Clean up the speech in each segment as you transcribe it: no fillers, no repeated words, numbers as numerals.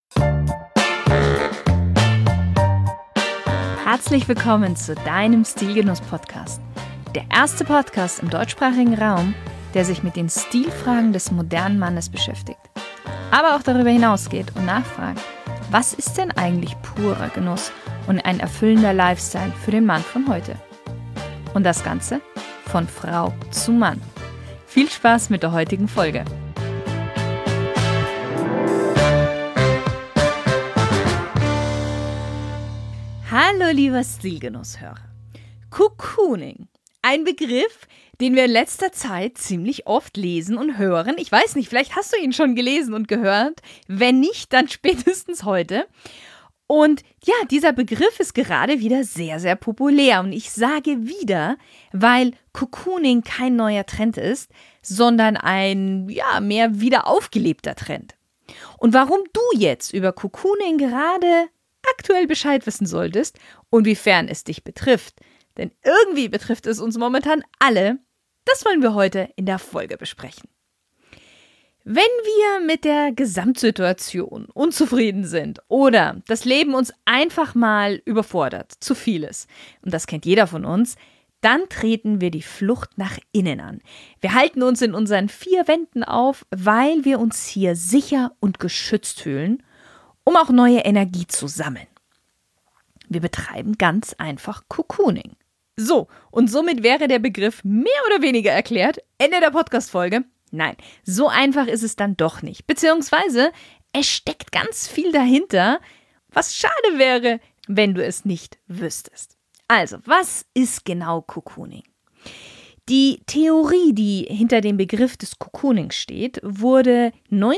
Herzlich willkommen zu deinem Stilgenuss-Podcast. Der erste Podcast im deutschsprachigen Raum, der sich mit den Stilfragen des modernen Mannes beschäftigt. Aber auch darüber hinausgeht und nachfragt, was ist denn eigentlich purer Genuss und ein erfüllender Lifestyle für den Mann von heute? Und das Ganze von Frau zu Mann. Viel Spaß mit der heutigen Folge. Hallo lieber Stilgenusshörer. Cocooning, ein Begriff, den wir in letzter Zeit ziemlich oft lesen und hören. Ich weiß nicht, vielleicht hast du ihn schon gelesen und gehört. Wenn nicht, dann spätestens heute. Und ja, dieser Begriff ist gerade wieder sehr, sehr populär. Und ich sage wieder, weil Cocooning kein neuer Trend ist, sondern ein, mehr wieder aufgelebter Trend. Und warum du jetzt über Cocooning gerade aktuell Bescheid wissen solltest und wiefern es dich betrifft, denn irgendwie betrifft es uns momentan alle, das wollen wir heute in der Folge besprechen. Wenn wir mit der Gesamtsituation unzufrieden sind oder das Leben uns einfach mal überfordert, zu viel ist, und das kennt jeder von uns, dann treten wir die Flucht nach innen an. Wir halten uns in unseren 4 Wänden auf, weil wir uns hier sicher und geschützt fühlen, um auch neue Energie zu sammeln. Wir betreiben ganz einfach Cocooning. So, und somit wäre der Begriff mehr oder weniger erklärt. Ende der Podcast-Folge. Nein, so einfach ist es dann doch nicht. Beziehungsweise, es steckt ganz viel dahinter, was schade wäre, wenn du es nicht wüsstest. Also, was ist genau Cocooning? Die Theorie, die hinter dem Begriff des Cocoonings steht, wurde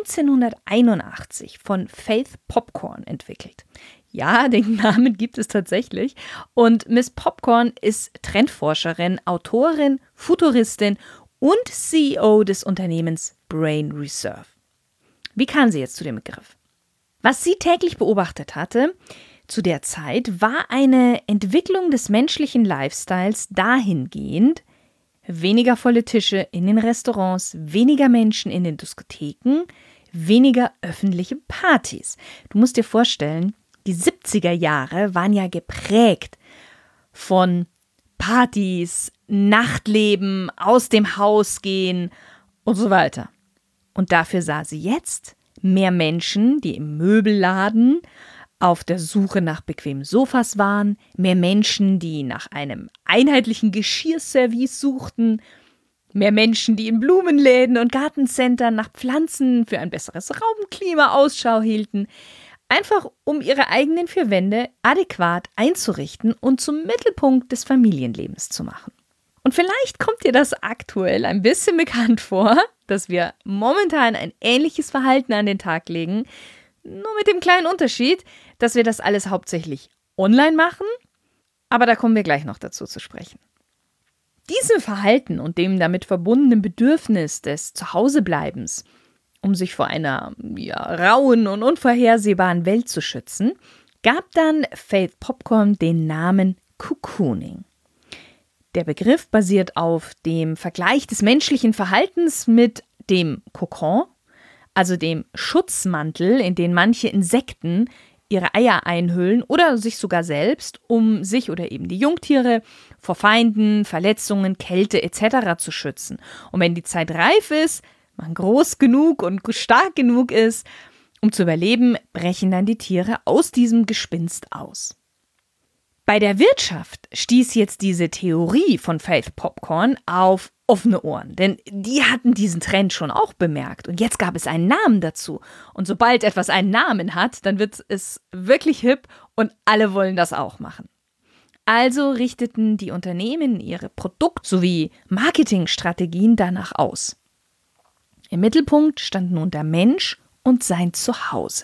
1981 von Faith Popcorn entwickelt. Ja, den Namen gibt es tatsächlich. Und Miss Popcorn ist Trendforscherin, Autorin, Futuristin und CEO des Unternehmens Brain Reserve. Wie kam sie jetzt zu dem Begriff? Was sie täglich beobachtet hatte zu der Zeit, war eine Entwicklung des menschlichen Lifestyles dahingehend: weniger volle Tische in den Restaurants, weniger Menschen in den Diskotheken, weniger öffentliche Partys. Du musst dir vorstellen, die 70er Jahre waren ja geprägt von Partys, Nachtleben, aus dem Haus gehen und so weiter. Und dafür sah sie jetzt mehr Menschen, die im Möbelladen auf der Suche nach bequemen Sofas waren, mehr Menschen, die nach einem einheitlichen Geschirrservice suchten, mehr Menschen, die in Blumenläden und Gartencentern nach Pflanzen für ein besseres Raumklima Ausschau hielten, einfach um ihre eigenen 4 Wände adäquat einzurichten und zum Mittelpunkt des Familienlebens zu machen. Und vielleicht kommt dir das aktuell ein bisschen bekannt vor, dass wir momentan ein ähnliches Verhalten an den Tag legen, nur mit dem kleinen Unterschied, dass wir das alles hauptsächlich online machen, aber da kommen wir gleich noch dazu zu sprechen. Diesem Verhalten und dem damit verbundenen Bedürfnis des Zuhausebleibens, um sich vor einer rauen und unvorhersehbaren Welt zu schützen, gab dann Faith Popcorn den Namen Cocooning. Der Begriff basiert auf dem Vergleich des menschlichen Verhaltens mit dem Kokon, also dem Schutzmantel, in den manche Insekten ihre Eier einhüllen oder sich sogar selbst, um sich oder eben die Jungtiere vor Feinden, Verletzungen, Kälte etc. zu schützen. Und wenn die Zeit reif ist, man groß genug und stark genug ist, um zu überleben, brechen dann die Tiere aus diesem Gespinst aus. Bei der Wirtschaft stieß jetzt diese Theorie von Faith Popcorn auf offene Ohren, denn die hatten diesen Trend schon auch bemerkt und jetzt gab es einen Namen dazu. Und sobald etwas einen Namen hat, dann wird es wirklich hip und alle wollen das auch machen. Also richteten die Unternehmen ihre Produkt- sowie Marketingstrategien danach aus. Im Mittelpunkt stand nun der Mensch und sein Zuhause.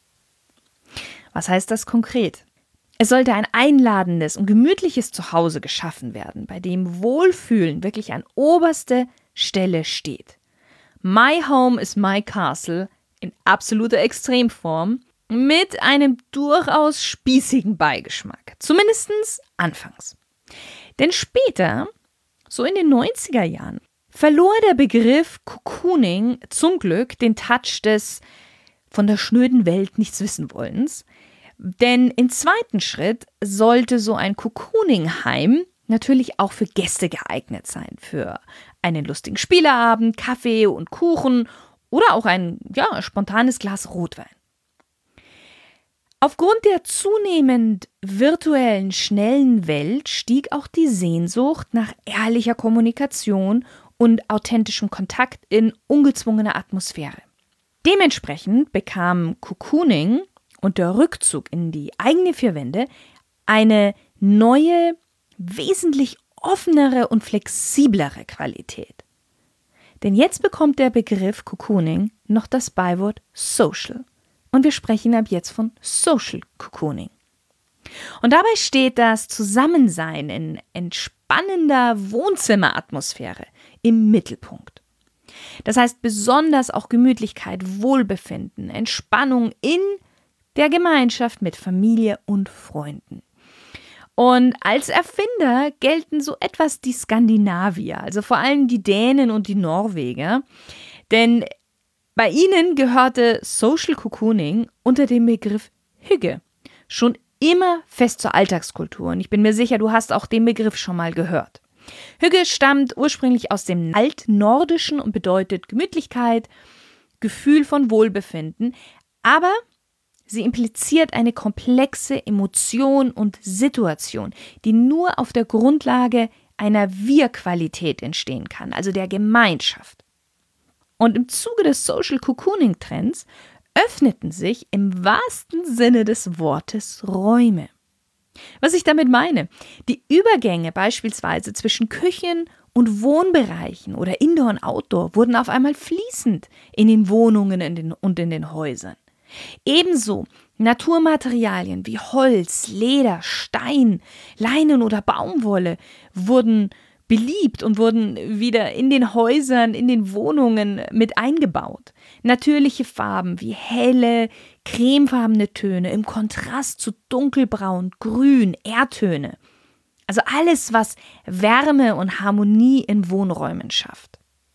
Was heißt das konkret? Es sollte ein einladendes und gemütliches Zuhause geschaffen werden, bei dem Wohlfühlen wirklich an oberster Stelle steht. My Home is my Castle in absoluter Extremform mit einem durchaus spießigen Beigeschmack, zumindest anfangs. Denn später, so in den 90er Jahren, verlor der Begriff Cocooning zum Glück den Touch des von der schnöden Welt nichts wissen wollens. Denn im zweiten Schritt sollte so ein Cocooning-Heim natürlich auch für Gäste geeignet sein. Für einen lustigen Spieleabend, Kaffee und Kuchen oder auch ein spontanes Glas Rotwein. Aufgrund der zunehmend virtuellen, schnellen Welt stieg auch die Sehnsucht nach ehrlicher Kommunikation und authentischem Kontakt in ungezwungener Atmosphäre. Dementsprechend bekam Cocooning und der Rückzug in die eigenen vier Wände eine neue, wesentlich offenere und flexiblere Qualität. Denn jetzt bekommt der Begriff Cocooning noch das Beiwort Social. Und wir sprechen ab jetzt von Social Cocooning. Und dabei steht das Zusammensein in entspannender Wohnzimmeratmosphäre im Mittelpunkt. Das heißt besonders auch Gemütlichkeit, Wohlbefinden, Entspannung in der Gemeinschaft mit Familie und Freunden. Und als Erfinder gelten so etwas die Skandinavier, also vor allem die Dänen und die Norweger, denn bei ihnen gehörte Social Cocooning unter dem Begriff Hygge schon immer fest zur Alltagskultur. Und ich bin mir sicher, du hast auch den Begriff schon mal gehört. Hygge stammt ursprünglich aus dem Altnordischen und bedeutet Gemütlichkeit, Gefühl von Wohlbefinden, aber sie impliziert eine komplexe Emotion und Situation, die nur auf der Grundlage einer Wir-Qualität entstehen kann, also der Gemeinschaft. Und im Zuge des Social Cocooning-Trends öffneten sich im wahrsten Sinne des Wortes Räume. Was ich damit meine, die Übergänge beispielsweise zwischen Küchen und Wohnbereichen oder Indoor und Outdoor wurden auf einmal fließend in den Wohnungen und in den Häusern. Ebenso Naturmaterialien wie Holz, Leder, Stein, Leinen oder Baumwolle wurden beliebt und wurden wieder in den Häusern, in den Wohnungen mit eingebaut. Natürliche Farben wie helle, cremefarbene Töne im Kontrast zu dunkelbraun, grün, Erdtöne. Also alles, was Wärme und Harmonie in Wohnräumen schafft.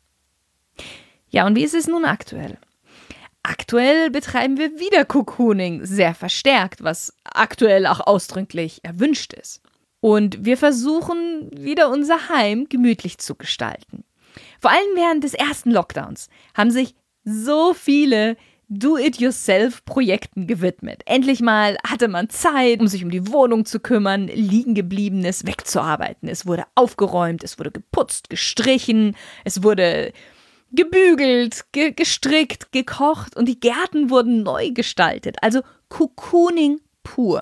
Ja, und wie ist es nun aktuell? Aktuell betreiben wir wieder Cocooning, sehr verstärkt, was aktuell auch ausdrücklich erwünscht ist. Und wir versuchen wieder unser Heim gemütlich zu gestalten. Vor allem während des ersten Lockdowns haben sich so viele Do-it-yourself-Projekten gewidmet. Endlich mal hatte man Zeit, um sich um die Wohnung zu kümmern, Liegengebliebenes wegzuarbeiten. Es wurde aufgeräumt, es wurde geputzt, gestrichen, es wurde gebügelt, gestrickt, gekocht und die Gärten wurden neu gestaltet. Also Cocooning pur.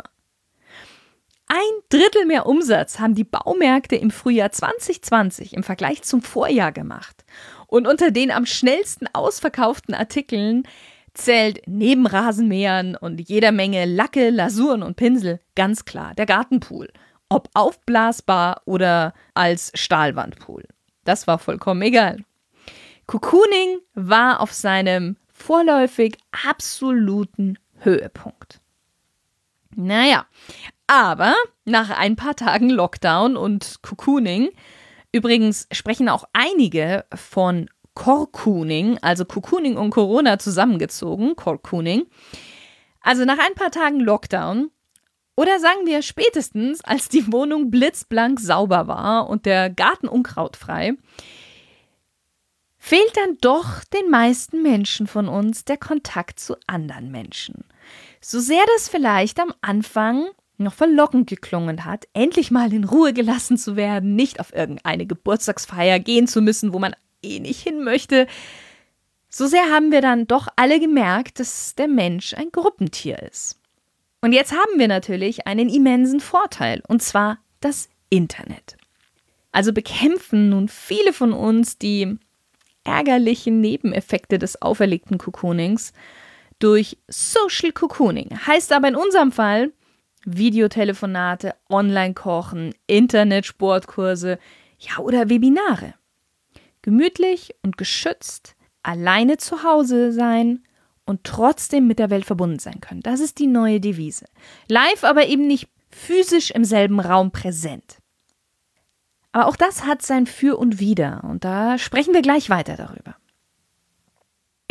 1/3 mehr Umsatz haben die Baumärkte im Frühjahr 2020 im Vergleich zum Vorjahr gemacht. Und unter den am schnellsten ausverkauften Artikeln zählt neben Rasenmähern und jeder Menge Lacke, Lasuren und Pinsel ganz klar der Gartenpool. Ob aufblasbar oder als Stahlwandpool. Das war vollkommen egal. Cocooning war auf seinem vorläufig absoluten Höhepunkt. Naja, aber nach ein paar Tagen Lockdown und Cocooning, übrigens sprechen auch einige von Corcooning, also Cocooning und Corona zusammengezogen, Corcooning. Also nach ein paar Tagen Lockdown oder sagen wir spätestens, als die Wohnung blitzblank sauber war und der Garten unkrautfrei, fehlt dann doch den meisten Menschen von uns der Kontakt zu anderen Menschen. So sehr das vielleicht am Anfang noch verlockend geklungen hat, endlich mal in Ruhe gelassen zu werden, nicht auf irgendeine Geburtstagsfeier gehen zu müssen, wo man eh nicht hin möchte, so sehr haben wir dann doch alle gemerkt, dass der Mensch ein Gruppentier ist. Und jetzt haben wir natürlich einen immensen Vorteil, und zwar das Internet. Also bekämpfen nun viele von uns die ärgerlichen Nebeneffekte des auferlegten Cocoonings durch Social Cocooning. Heißt aber in unserem Fall Videotelefonate, Online-Kochen, Internet-Sportkurse, ja oder Webinare. Gemütlich und geschützt, alleine zu Hause sein und trotzdem mit der Welt verbunden sein können. Das ist die neue Devise. Live, aber eben nicht physisch im selben Raum präsent. Aber auch das hat sein Für und Wider und da sprechen wir gleich weiter darüber.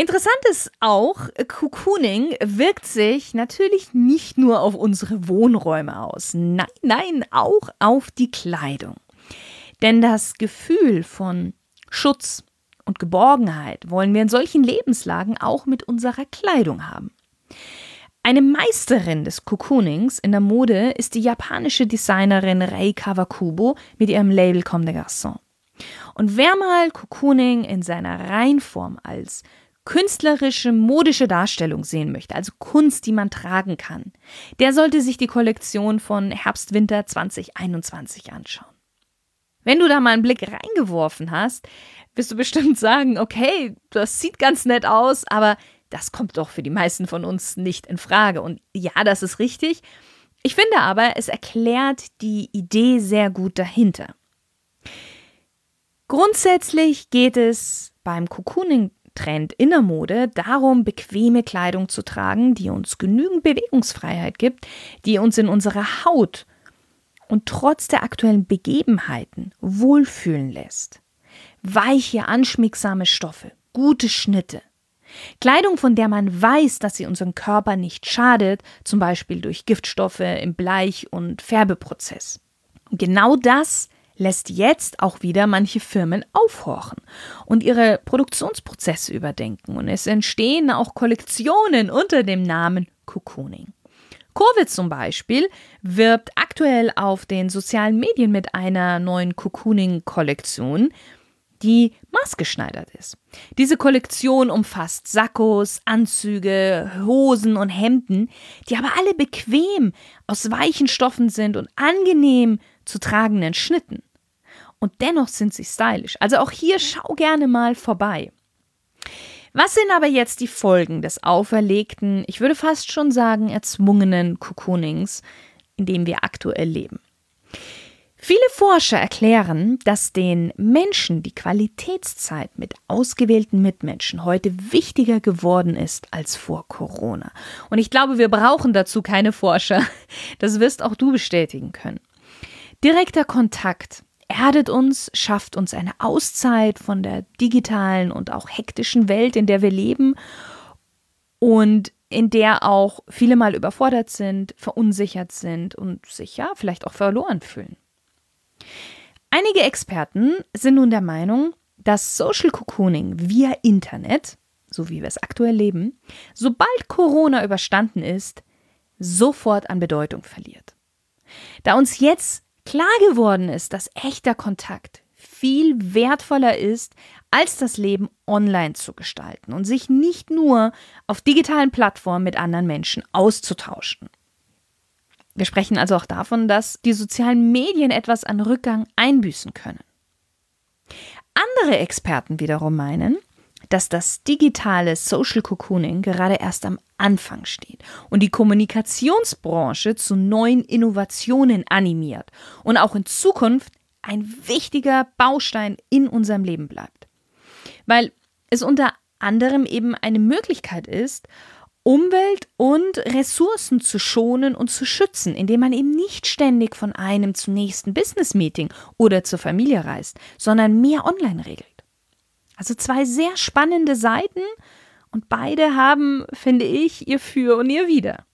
Interessant ist auch, Cocooning wirkt sich natürlich nicht nur auf unsere Wohnräume aus. Nein, nein, auch auf die Kleidung. Denn das Gefühl von Schutz und Geborgenheit wollen wir in solchen Lebenslagen auch mit unserer Kleidung haben. Eine Meisterin des Cocoonings in der Mode ist die japanische Designerin Rei Kawakubo mit ihrem Label Comme des Garçons. Und wer mal Cocooning in seiner Reinform als künstlerische, modische Darstellung sehen möchte, also Kunst, die man tragen kann, der sollte sich die Kollektion von Herbst-Winter 2021 anschauen. Wenn du da mal einen Blick reingeworfen hast, wirst du bestimmt sagen, okay, das sieht ganz nett aus, aber das kommt doch für die meisten von uns nicht in Frage. Und ja, das ist richtig. Ich finde aber, es erklärt die Idee sehr gut dahinter. Grundsätzlich geht es beim Cocooning-Trend in der Mode darum, bequeme Kleidung zu tragen, die uns genügend Bewegungsfreiheit gibt, die uns in unserer Haut und trotz der aktuellen Begebenheiten wohlfühlen lässt. Weiche, anschmiegsame Stoffe, gute Schnitte. Kleidung, von der man weiß, dass sie unseren Körper nicht schadet, zum Beispiel durch Giftstoffe im Bleich- und Färbeprozess. Und genau das lässt jetzt auch wieder manche Firmen aufhorchen und ihre Produktionsprozesse überdenken. Und es entstehen auch Kollektionen unter dem Namen Cocooning. Kurve zum Beispiel wirbt aktuell auf den sozialen Medien mit einer neuen Cocooning-Kollektion, die maßgeschneidert ist. Diese Kollektion umfasst Sakkos, Anzüge, Hosen und Hemden, die aber alle bequem aus weichen Stoffen sind und angenehm zu tragenden Schnitten. Und dennoch sind sie stylisch. Also auch hier schau gerne mal vorbei. Was sind aber jetzt die Folgen des auferlegten, ich würde fast schon sagen erzwungenen Cocoonings, in dem wir aktuell leben? Viele Forscher erklären, dass den Menschen die Qualitätszeit mit ausgewählten Mitmenschen heute wichtiger geworden ist als vor Corona. Und ich glaube, wir brauchen dazu keine Forscher. Das wirst auch du bestätigen können. Direkter Kontakt erdet uns, schafft uns eine Auszeit von der digitalen und auch hektischen Welt, in der wir leben und in der auch viele mal überfordert sind, verunsichert sind und sich ja vielleicht auch verloren fühlen. Einige Experten sind nun der Meinung, dass Social Cocooning via Internet, so wie wir es aktuell leben, sobald Corona überstanden ist, sofort an Bedeutung verliert. Da uns jetzt klar geworden ist, dass echter Kontakt viel wertvoller ist, als das Leben online zu gestalten und sich nicht nur auf digitalen Plattformen mit anderen Menschen auszutauschen. Wir sprechen also auch davon, dass die sozialen Medien etwas an Rückgang einbüßen können. Andere Experten wiederum meinen, dass das digitale Social Cocooning gerade erst am Anfang steht und die Kommunikationsbranche zu neuen Innovationen animiert und auch in Zukunft ein wichtiger Baustein in unserem Leben bleibt. Weil es unter anderem eben eine Möglichkeit ist, Umwelt und Ressourcen zu schonen und zu schützen, indem man eben nicht ständig von einem zum nächsten Business-Meeting oder zur Familie reist, sondern mehr online regelt. Also zwei sehr spannende Seiten und beide haben, finde ich, ihr Für und ihr Wider.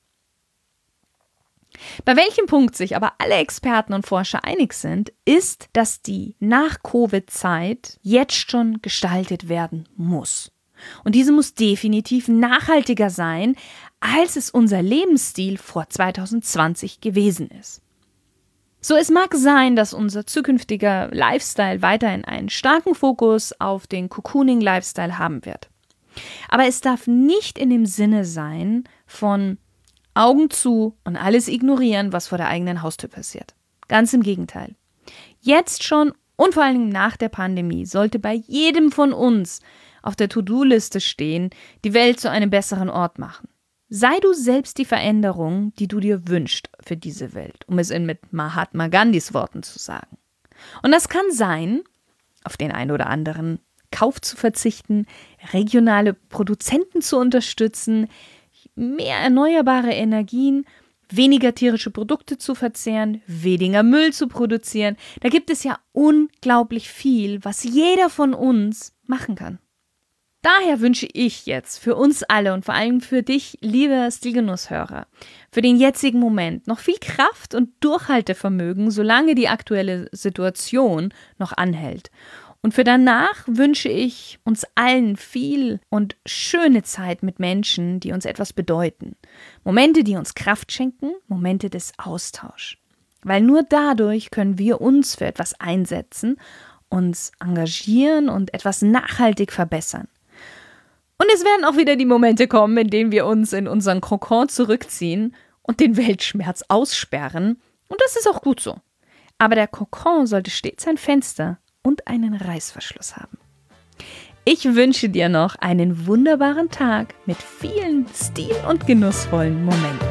Bei welchem Punkt sich aber alle Experten und Forscher einig sind, ist, dass die Nach-Covid-Zeit jetzt schon gestaltet werden muss. Und diese muss definitiv nachhaltiger sein, als es unser Lebensstil vor 2020 gewesen ist. So, es mag sein, dass unser zukünftiger Lifestyle weiterhin einen starken Fokus auf den Cocooning-Lifestyle haben wird. Aber es darf nicht in dem Sinne sein von Augen zu und alles ignorieren, was vor der eigenen Haustür passiert. Ganz im Gegenteil. Jetzt schon und vor allem nach der Pandemie sollte bei jedem von uns auf der To-Do-Liste stehen, die Welt zu einem besseren Ort machen. Sei du selbst die Veränderung, die du dir wünschst für diese Welt, um es mit Mahatma Gandhis Worten zu sagen. Und das kann sein, auf den einen oder anderen Kauf zu verzichten, regionale Produzenten zu unterstützen, mehr erneuerbare Energien, weniger tierische Produkte zu verzehren, weniger Müll zu produzieren. Da gibt es ja unglaublich viel, was jeder von uns machen kann. Daher wünsche ich jetzt für uns alle und vor allem für dich, lieber Stilgenusshörer, für den jetzigen Moment noch viel Kraft und Durchhaltevermögen, solange die aktuelle Situation noch anhält. Und für danach wünsche ich uns allen viel und schöne Zeit mit Menschen, die uns etwas bedeuten. Momente, die uns Kraft schenken, Momente des Austauschs. Weil nur dadurch können wir uns für etwas einsetzen, uns engagieren und etwas nachhaltig verbessern. Und es werden auch wieder die Momente kommen, in denen wir uns in unseren Kokon zurückziehen und den Weltschmerz aussperren. Und das ist auch gut so. Aber der Kokon sollte stets ein Fenster und einen Reißverschluss haben. Ich wünsche dir noch einen wunderbaren Tag mit vielen stil- und genussvollen Momenten.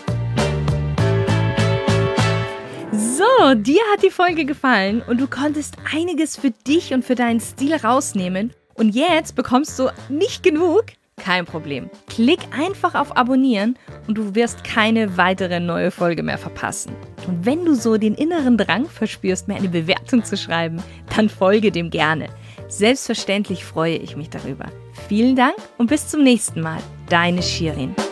So, dir hat die Folge gefallen und du konntest einiges für dich und für deinen Stil rausnehmen. Und jetzt bekommst du nicht genug? Kein Problem. Klick einfach auf Abonnieren und du wirst keine weitere neue Folge mehr verpassen. Und wenn du so den inneren Drang verspürst, mir eine Bewertung zu schreiben, dann folge dem gerne. Selbstverständlich freue ich mich darüber. Vielen Dank und bis zum nächsten Mal. Deine Shirin.